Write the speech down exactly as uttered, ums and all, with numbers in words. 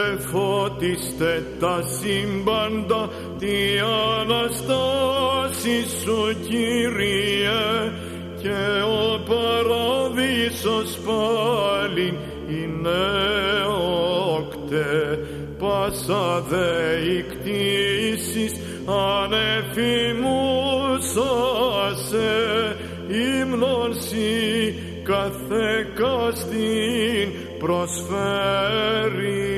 Φώτιστε τα σύμπαντα, τι Αναστάση σου, Κύριε, και ο παράδεισος πάλιν είναι όκτε. Πάσα δε οι κτήσεις ανεφημούσασε, ύμνον σοι καθεκαστήν προσφέρει.